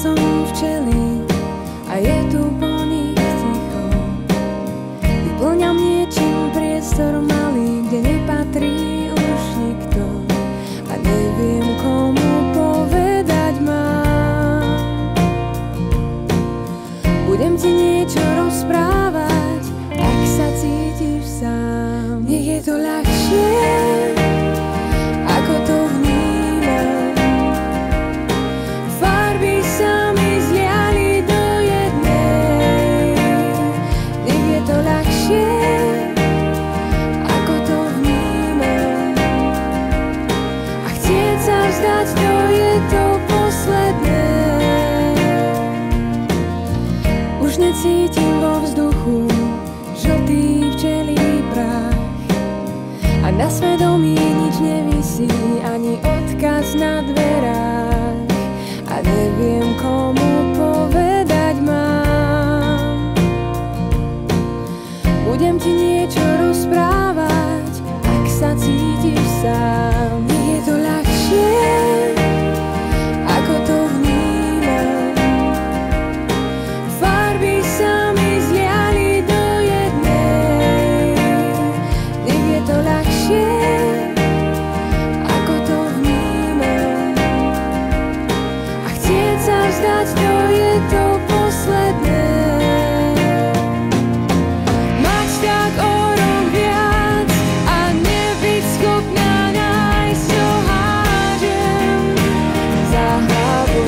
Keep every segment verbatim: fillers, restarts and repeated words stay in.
som včely a je tu po nich ticho. Vyplňam niečím priestor malý, kde nepatrí už nikto. A neviem, komu povedať mám. Budem ti niečo rozprávať, ak sa cítiš sám. Nech je to ľahšie, ako to vnímam. Farby sa mi zliali do jednej. Nech je to ľahšie, ako to vnímam. A chcieť sa vzdať, to je to posledné. Už necítim vo vzduchu žltý včelí prach. A na svedomí nič nevisí, ani odkaz na dverách. A neviem, komu povedať mám. Budem ti niečo rozprávať, ak sa cítiš sám. Nech je to ľahšie, ako to vnímam. Farby sa mi zliali do jednej. Nech je to ľahšie, ako to vnímam. A chcieť sa vzdať, to je to posledné. Mať tak o rok viac a nebyť schopná nájsť, čo hádžem za hlavu.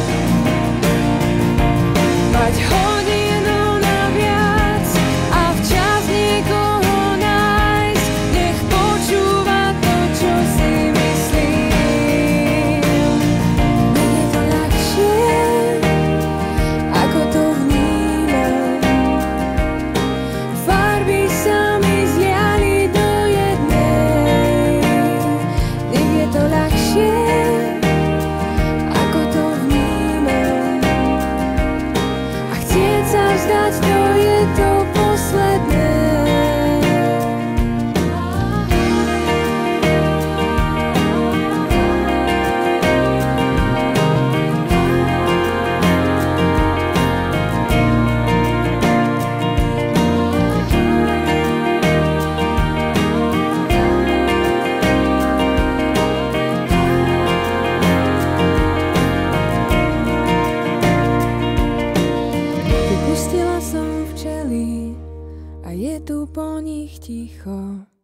Mať hodinu naviac a včas niekoho nájsť, nech počúva to, čo si myslím. Nech je to ľahšie, ako to vnímam. Farby sa mi zliali do jednej. Nech je to ľahšie, ako to vnímam. A chcieť sa vzdať, to je to posledné. Vypustila som včely a je tu po nich ticho.